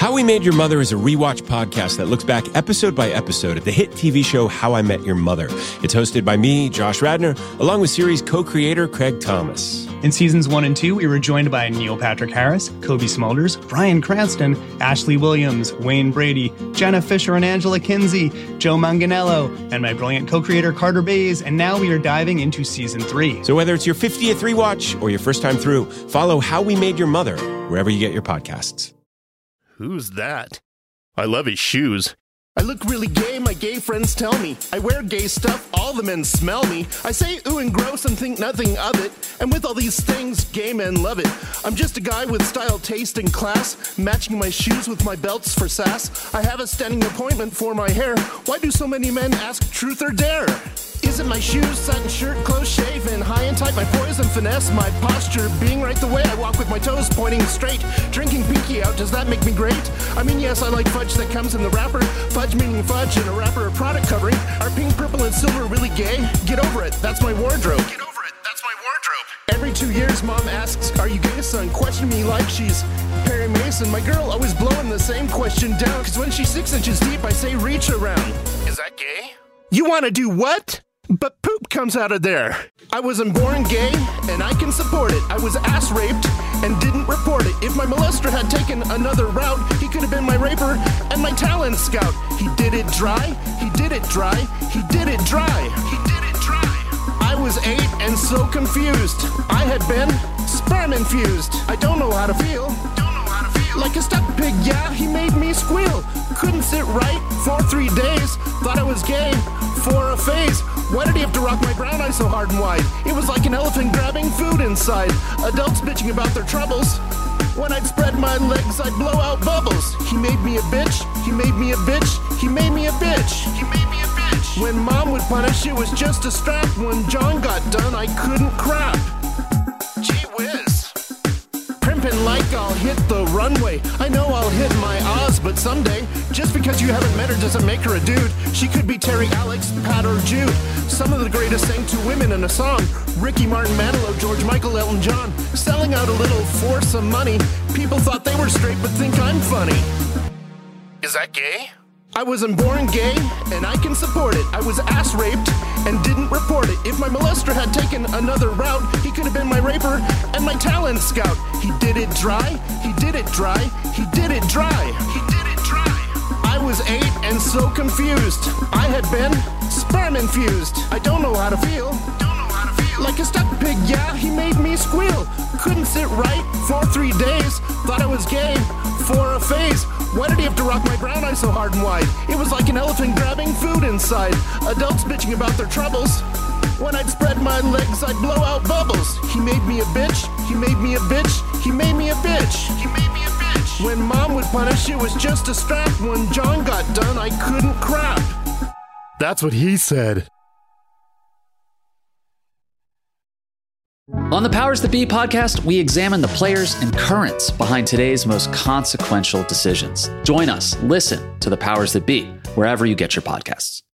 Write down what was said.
How We Made Your Mother is a rewatch podcast that looks back episode by episode at the hit TV show How I Met Your Mother. It's hosted by me, Josh Radnor, along with series co-creator Craig Thomas. In seasons 1 and 2, we were joined by Neil Patrick Harris, Kobe Smulders, Bryan Cranston, Ashley Williams, Wayne Brady, Jenna Fisher and Angela Kinsey, Joe Manganiello, and my brilliant co-creator Carter Bays, and now we are diving into season 3. So whether it's your 50th rewatch or your first time through, follow How We Made Your Mother wherever you get your podcasts. Who's that? I love his shoes. I look really gay, my gay friends tell me. I wear gay stuff, all the men smell me. I say ooh and gross and think nothing of it. And with all these things, gay men love it. I'm just a guy with style, taste, and class, matching my shoes with my belts for sass. I have a standing appointment for my hair. Why do so many men ask truth or dare? Is it my shoes, satin shirt, close shaven, high and tight, my poise and finesse, my posture being right the way I walk with my toes pointing straight, drinking pinky out, does that make me great? I mean, yes, I like fudge that comes in the wrapper, fudge meaning fudge and a wrapper of product covering. Are pink, purple, and silver really gay? Get over it, that's my wardrobe. Get over it, that's my wardrobe. Every 2 years, mom asks, are you gay, son? Question me like she's Perry Mason. My girl always blowing the same question down, cause when she's 6 inches deep, I say reach around. Is that gay? You wanna do what? But poop comes out of there. I wasn't born gay, and I can support it. I was ass raped and didn't report it. If my molester had taken another route, he could have been my raper and my talent scout. He did it dry, he did it dry, he did it dry, he did it dry. I was 8 and so confused. I had been sperm infused. I don't know how to feel. Like a stuck pig, yeah, he made me squeal. Couldn't sit right for 3 days. Thought I was gay for a phase. Why did he have to rock my brown eyes so hard and wide? It was like an elephant grabbing food inside. Adults bitching about their troubles. When I'd spread my legs, I'd blow out bubbles. He made me a bitch, he made me a bitch, he made me a bitch, he made me a bitch. When mom would punish, it was just a strap. When John got done, I couldn't crap. Gee whiz. Primpin' like I'll hit the runway. I know I'll hit my Oz, but someday, just because you haven't met her doesn't make her a dude. She could be Terry, Alex, Pat, or Jude. Some of the greatest sang to women in a song. Ricky Martin, Manilow, George Michael, Elton John. Selling out a little for some money. People thought they were straight but think I'm funny. Is that gay? I wasn't born gay, and I can support it. I was ass raped and didn't report it. If my molester had taken another route, he could have been my raper and my talent scout. He did it dry, he did it dry, he did it dry, he did it dry. I was 8 and so confused. I had been sperm infused. I don't know how to feel. Like a stuck pig, yeah, he made me squeal. Couldn't sit right for 3 days. Thought I was gay for a phase. Why did he have to rock my brown eyes so hard and wide? It was like an elephant grabbing food inside. Adults bitching about their troubles. When I'd spread my legs, I'd blow out bubbles. He made me a bitch, he made me a bitch, he made me a bitch, he made me a bitch. When mom would punish, it was just a strap. When John got done, I couldn't crap. That's what he said. On the Powers That Be podcast, we examine the players and currents behind today's most consequential decisions. Join us, listen to the Powers That Be, wherever you get your podcasts.